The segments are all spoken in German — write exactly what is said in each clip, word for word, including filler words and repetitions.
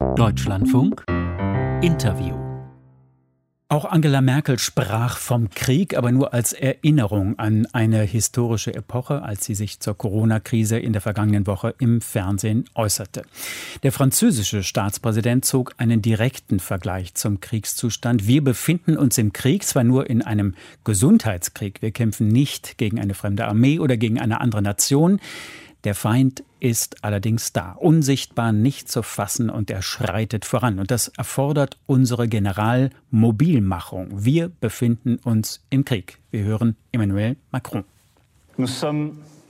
Deutschlandfunk Interview. Auch Angela Merkel sprach vom Krieg, aber nur als Erinnerung an eine historische Epoche, als sie sich zur Corona-Krise in der vergangenen Woche im Fernsehen äußerte. Der französische Staatspräsident zog einen direkten Vergleich zum Kriegszustand. Wir befinden uns im Krieg, zwar nur in einem Gesundheitskrieg. Wir kämpfen nicht gegen eine fremde Armee oder gegen eine andere Nation. Der Feind ist allerdings da, unsichtbar, nicht zu fassen, und er schreitet voran. Und das erfordert unsere Generalmobilmachung. Wir befinden uns im Krieg. Wir hören Emmanuel Macron. Nous sommes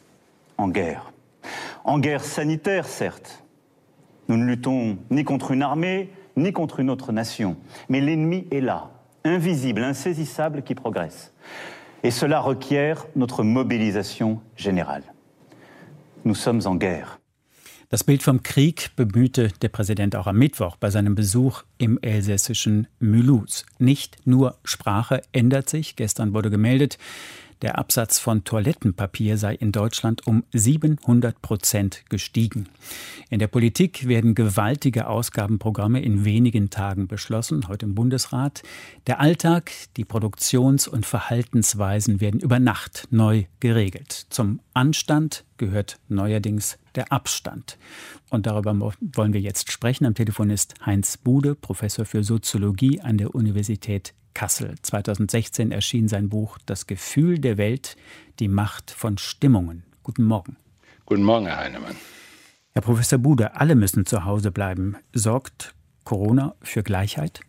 en guerre. En guerre sanitaire, certes. Nous ne luttons ni contre une armée, ni contre une autre nation. Mais l'ennemi est là, invisible, insaisissable, qui progresse. Et cela requiert notre mobilisation générale. Nous sommes en guerre. Das Bild vom Krieg bemühte der Präsident auch am Mittwoch bei seinem Besuch im elsässischen Mulhouse. Nicht nur Sprache ändert sich. Gestern wurde gemeldet, der Absatz von Toilettenpapier sei in Deutschland um siebenhundert Prozent gestiegen. In der Politik werden gewaltige Ausgabenprogramme in wenigen Tagen beschlossen, heute im Bundesrat. Der Alltag, die Produktions- und Verhaltensweisen werden über Nacht neu geregelt. Zum Anstand gehört neuerdings der Abstand. Und darüber wollen wir jetzt sprechen. Am Telefon ist Heinz Bude, Professor für Soziologie an der Universität Kassel. zweitausendsechzehn erschien sein Buch »Das Gefühl der Welt, die Macht von Stimmungen«. Guten Morgen. Guten Morgen, Herr Heinemann. Herr Professor Bude, alle müssen zu Hause bleiben. Sorgt Corona für Gleichheit?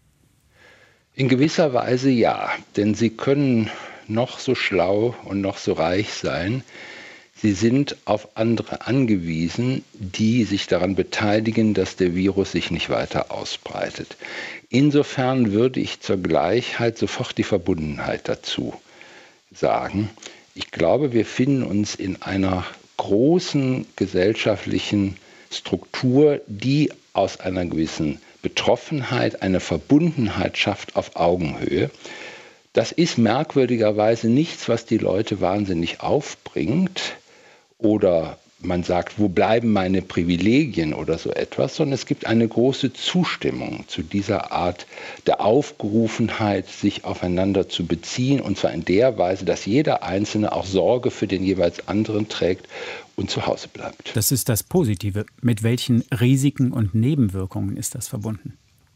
In gewisser Weise ja, denn Sie können noch so schlau und noch so reich sein. Sie sind auf andere angewiesen, die sich daran beteiligen, dass der Virus sich nicht weiter ausbreitet. Insofern würde ich zur Gleichheit sofort die Verbundenheit dazu sagen. Ich glaube, wir finden uns in einer großen gesellschaftlichen Struktur, die aus einer gewissen Betroffenheit eine Verbundenheit schafft auf Augenhöhe. Das ist merkwürdigerweise nichts, was die Leute wahnsinnig aufbringt. Oder man sagt, wo bleiben meine Privilegien oder so etwas, sondern es gibt eine große Zustimmung zu dieser Art der Aufgerufenheit, sich aufeinander zu beziehen, und zwar in der Weise, dass jeder Einzelne auch Sorge für den jeweils anderen trägt und zu Hause bleibt. Das ist das Positive. Mit welchen Risiken und Nebenwirkungen ist das verbunden?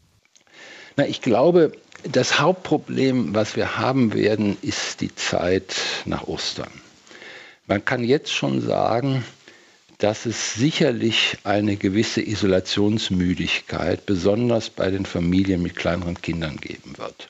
Na, ich glaube, das Hauptproblem, was wir haben werden, ist die Zeit nach Ostern. Man kann jetzt schon sagen, dass es sicherlich eine gewisse Isolationsmüdigkeit, besonders bei den Familien mit kleineren Kindern, geben wird.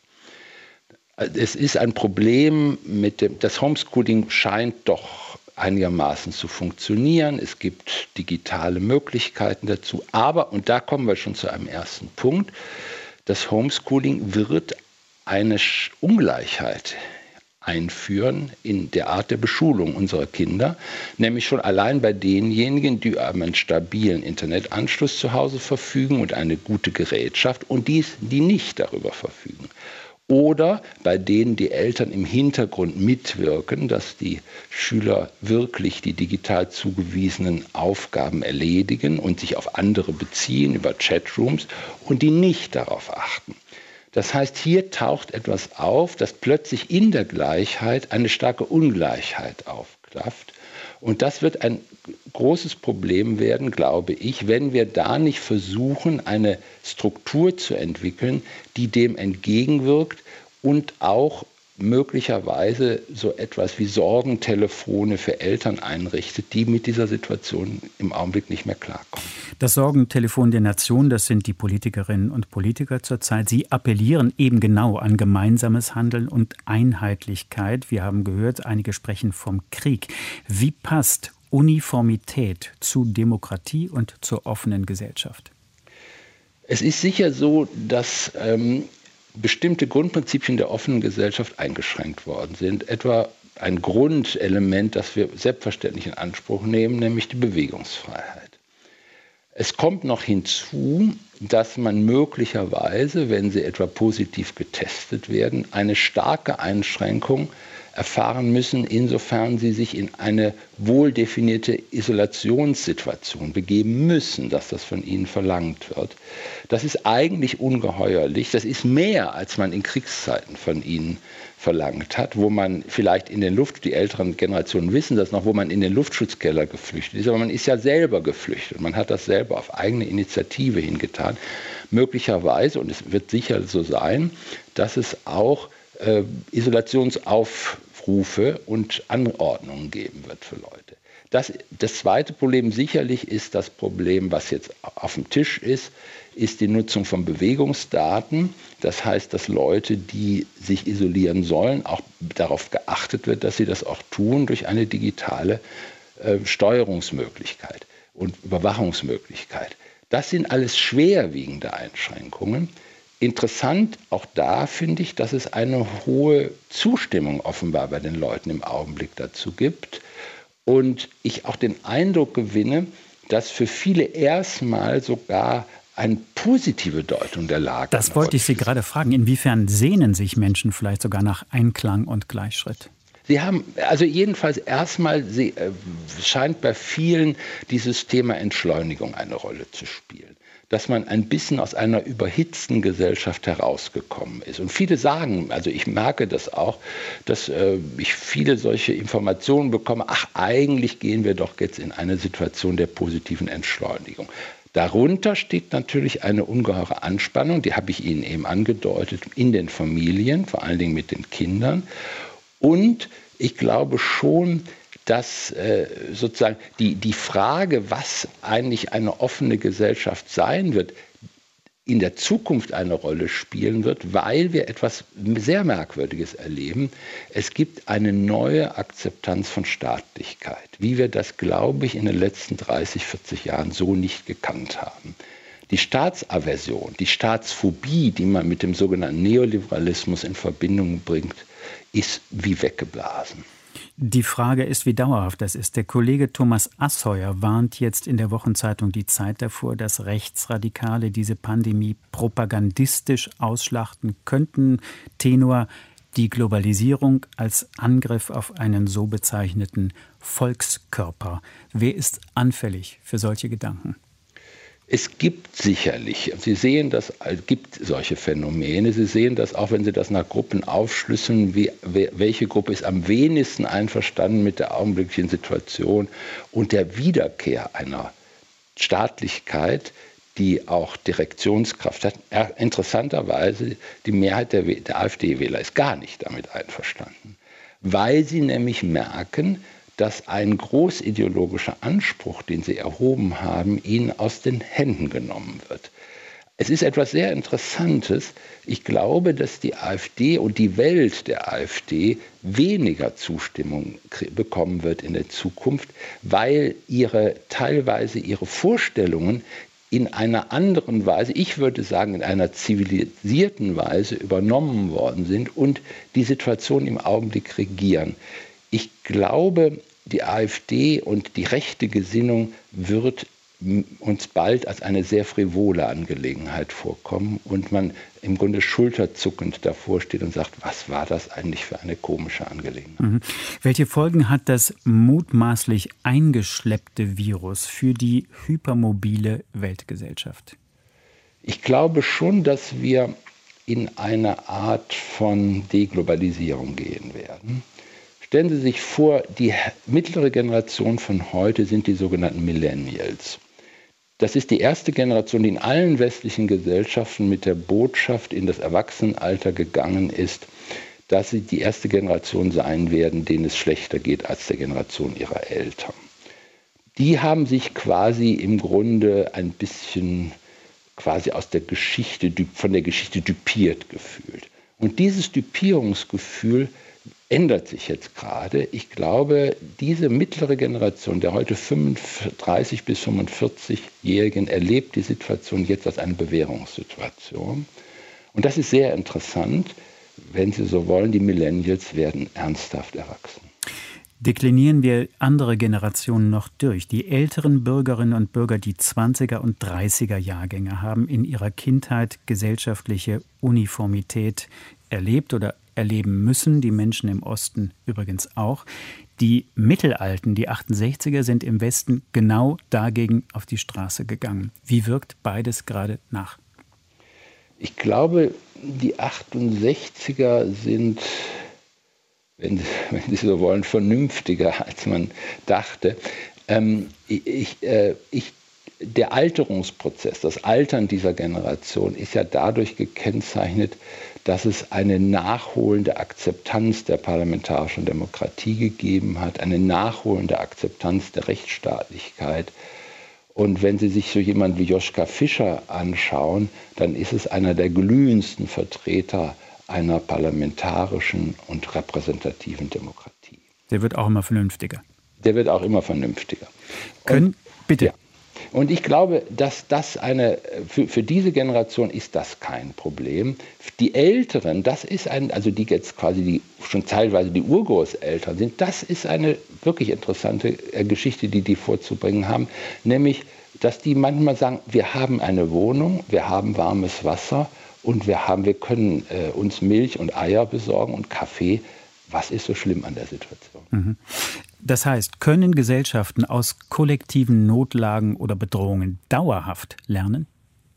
Es ist ein Problem mit dem, das Homeschooling scheint doch einigermaßen zu funktionieren. Es gibt digitale Möglichkeiten dazu. Aber, und da kommen wir schon zu einem ersten Punkt, das Homeschooling wird eine Ungleichheit einführen in der Art der Beschulung unserer Kinder, nämlich schon allein bei denjenigen, die über einen stabilen Internetanschluss zu Hause verfügen und eine gute Gerätschaft, und die, die nicht darüber verfügen. Oder bei denen die Eltern im Hintergrund mitwirken, dass die Schüler wirklich die digital zugewiesenen Aufgaben erledigen und sich auf andere beziehen über Chatrooms und die nicht darauf achten. Das heißt, hier taucht etwas auf, das plötzlich in der Gleichheit eine starke Ungleichheit aufklafft. Und das wird ein großes Problem werden, glaube ich, wenn wir da nicht versuchen, eine Struktur zu entwickeln, die dem entgegenwirkt und auch möglicherweise so etwas wie Sorgentelefone für Eltern einrichtet, die mit dieser Situation im Augenblick nicht mehr klarkommen. Das Sorgentelefon der Nation, das sind die Politikerinnen und Politiker zurzeit. Sie appellieren eben genau an gemeinsames Handeln und Einheitlichkeit. Wir haben gehört, einige sprechen vom Krieg. Wie passt Uniformität zu Demokratie und zur offenen Gesellschaft? Es ist sicher so, dass ähm, bestimmte Grundprinzipien der offenen Gesellschaft eingeschränkt worden sind. Etwa ein Grundelement, das wir selbstverständlich in Anspruch nehmen, nämlich die Bewegungsfreiheit. Es kommt noch hinzu, dass man möglicherweise, wenn sie etwa positiv getestet werden, eine starke Einschränkung erfahren müssen, insofern sie sich in eine wohl definierte Isolationssituation begeben müssen, dass das von ihnen verlangt wird. Das ist eigentlich ungeheuerlich. Das ist mehr, als man in Kriegszeiten von ihnen verlangt hat, wo man vielleicht in den Luft, die älteren Generationen wissen das noch, wo man in den Luftschutzkeller geflüchtet ist, aber man ist ja selber geflüchtet. Man hat das selber auf eigene Initiative hingetan. Möglicherweise, und es wird sicher so sein, dass es auch äh, Isolationsaufrufe und Anordnungen geben wird für Leute. Das, das zweite Problem sicherlich ist das Problem, was jetzt auf dem Tisch ist, ist die Nutzung von Bewegungsdaten. Das heißt, dass Leute, die sich isolieren sollen, auch darauf geachtet wird, dass sie das auch tun durch eine digitale äh, Steuerungsmöglichkeit und Überwachungsmöglichkeit. Das sind alles schwerwiegende Einschränkungen. Interessant auch da finde ich, dass es eine hohe Zustimmung offenbar bei den Leuten im Augenblick dazu gibt. Und ich auch den Eindruck gewinne, dass für viele erstmal sogar eine positive Deutung der Lage. Das wollte ich Sie gerade fragen. Inwiefern sehnen sich Menschen vielleicht sogar nach Einklang und Gleichschritt? Sie haben, also jedenfalls erstmal sie, äh, scheint bei vielen dieses Thema Entschleunigung eine Rolle zu spielen. Dass man ein bisschen aus einer überhitzten Gesellschaft herausgekommen ist. Und viele sagen, also ich merke das auch, dass äh, ich viele solche Informationen bekomme, ach, eigentlich gehen wir doch jetzt in eine Situation der positiven Entschleunigung. Darunter steht natürlich eine ungeheure Anspannung, die habe ich Ihnen eben angedeutet, in den Familien, vor allen Dingen mit den Kindern. Und ich glaube schon, dass äh, sozusagen die, die Frage, was eigentlich eine offene Gesellschaft sein wird, in der Zukunft eine Rolle spielen wird, weil wir etwas sehr Merkwürdiges erleben. Es gibt eine neue Akzeptanz von Staatlichkeit, wie wir das, glaube ich, in den letzten dreißig, vierzig Jahren so nicht gekannt haben. Die Staatsaversion, die Staatsphobie, die man mit dem sogenannten Neoliberalismus in Verbindung bringt, ist wie weggeblasen. Die Frage ist, wie dauerhaft das ist. Der Kollege Thomas Assheuer warnt jetzt in der Wochenzeitung Die Zeit davor, dass Rechtsradikale diese Pandemie propagandistisch ausschlachten könnten. Tenor: die Globalisierung als Angriff auf einen so bezeichneten Volkskörper. Wer ist anfällig für solche Gedanken? Es gibt sicherlich, Sie sehen das, es gibt solche Phänomene, Sie sehen das auch, wenn Sie das nach Gruppen aufschlüsseln, wie, welche Gruppe ist am wenigsten einverstanden mit der augenblicklichen Situation und der Wiederkehr einer Staatlichkeit, die auch Direktionskraft hat. Interessanterweise, die Mehrheit der, der AfD-Wähler ist gar nicht damit einverstanden, weil sie nämlich merken, dass ein großideologischer Anspruch, den sie erhoben haben, ihnen aus den Händen genommen wird. Es ist etwas sehr Interessantes. Ich glaube, dass die AfD und die Welt der AfD weniger Zustimmung bekommen wird in der Zukunft, weil ihre teilweise ihre Vorstellungen in einer anderen Weise, ich würde sagen in einer zivilisierten Weise übernommen worden sind und die Situation im Augenblick regieren. Ich glaube, die AfD und die rechte Gesinnung wird uns bald als eine sehr frivole Angelegenheit vorkommen und man im Grunde schulterzuckend davor steht und sagt, was war das eigentlich für eine komische Angelegenheit? Mhm. Welche Folgen hat das mutmaßlich eingeschleppte Virus für die hypermobile Weltgesellschaft? Ich glaube schon, dass wir in eine Art von Deglobalisierung gehen werden. Stellen Sie sich vor, die mittlere Generation von heute sind die sogenannten Millennials. Das ist die erste Generation, die in allen westlichen Gesellschaften mit der Botschaft in das Erwachsenenalter gegangen ist, dass sie die erste Generation sein werden, denen es schlechter geht als der Generation ihrer Eltern. Die haben sich quasi im Grunde ein bisschen quasi aus der Geschichte, von der Geschichte düpiert gefühlt. Und dieses Düpierungsgefühl ändert sich jetzt gerade. Ich glaube, diese mittlere Generation der heute fünfunddreißig- bis fünfundvierzig-Jährigen erlebt die Situation jetzt als eine Bewährungssituation. Und das ist sehr interessant. Wenn Sie so wollen, die Millennials werden ernsthaft erwachsen. Deklinieren wir andere Generationen noch durch. Die älteren Bürgerinnen und Bürger, die zwanziger und dreißiger Jahrgänge, haben in ihrer Kindheit gesellschaftliche Uniformität erlebt oder erleben müssen, die Menschen im Osten übrigens auch. Die Mittelalten, die achtundsechziger, sind im Westen genau dagegen auf die Straße gegangen. Wie wirkt beides gerade nach? Ich glaube, die achtundsechziger sind, wenn, wenn Sie so wollen, vernünftiger, als man dachte. Ähm, ich, äh, ich, der Alterungsprozess, das Altern dieser Generation ist ja dadurch gekennzeichnet, dass es eine nachholende Akzeptanz der parlamentarischen Demokratie gegeben hat, eine nachholende Akzeptanz der Rechtsstaatlichkeit. Und wenn Sie sich so jemanden wie Joschka Fischer anschauen, dann ist es einer der glühendsten Vertreter einer parlamentarischen und repräsentativen Demokratie. Der wird auch immer vernünftiger. Der wird auch immer vernünftiger. Können, und, bitte. Ja. Und ich glaube, dass das eine, für, für diese Generation ist das kein Problem. Die Älteren, das ist ein, also die jetzt quasi die, schon teilweise die Urgroßeltern sind, das ist eine wirklich interessante Geschichte, die die vorzubringen haben. Nämlich, dass die manchmal sagen, wir haben eine Wohnung, wir haben warmes Wasser und wir, haben, wir können äh, uns Milch und Eier besorgen und Kaffee. Was ist so schlimm an der Situation? Mhm. Das heißt, können Gesellschaften aus kollektiven Notlagen oder Bedrohungen dauerhaft lernen?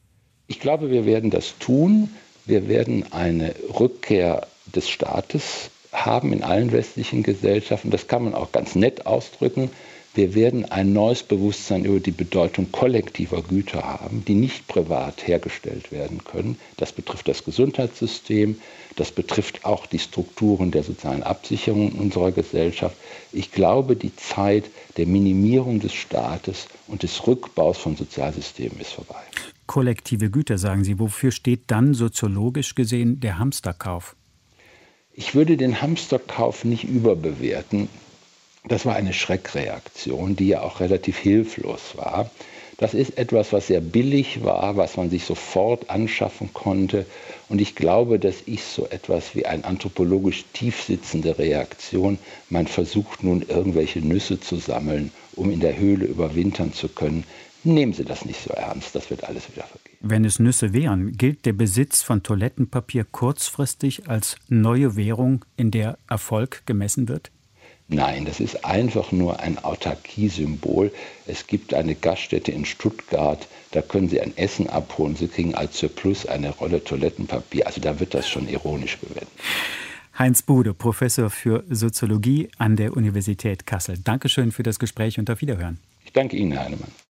Ich glaube, wir werden das tun. Wir werden eine Rückkehr des Staates haben in allen westlichen Gesellschaften. Das kann man auch ganz nett ausdrücken. Wir werden ein neues Bewusstsein über die Bedeutung kollektiver Güter haben, die nicht privat hergestellt werden können. Das betrifft das Gesundheitssystem, das betrifft auch die Strukturen der sozialen Absicherung in unserer Gesellschaft. Ich glaube, die Zeit der Minimierung des Staates und des Rückbaus von Sozialsystemen ist vorbei. Kollektive Güter, sagen Sie. Wofür steht dann soziologisch gesehen der Hamsterkauf? Ich würde den Hamsterkauf nicht überbewerten. Das war eine Schreckreaktion, die ja auch relativ hilflos war. Das ist etwas, was sehr billig war, was man sich sofort anschaffen konnte. Und ich glaube, das ist so etwas wie eine anthropologisch tiefsitzende Reaktion. Man versucht nun, irgendwelche Nüsse zu sammeln, um in der Höhle überwintern zu können. Nehmen Sie das nicht so ernst, das wird alles wieder vergehen. Wenn es Nüsse wären, gilt der Besitz von Toilettenpapier kurzfristig als neue Währung, in der Erfolg gemessen wird? Nein, das ist einfach nur ein Autarkie-Symbol. Es gibt eine Gaststätte in Stuttgart, da können Sie ein Essen abholen, Sie kriegen als Surplus eine Rolle Toilettenpapier. Also da wird das schon ironisch verwendet. Heinz Bude, Professor für Soziologie an der Universität Kassel. Dankeschön für das Gespräch und auf Wiederhören. Ich danke Ihnen, Herr Heinemann.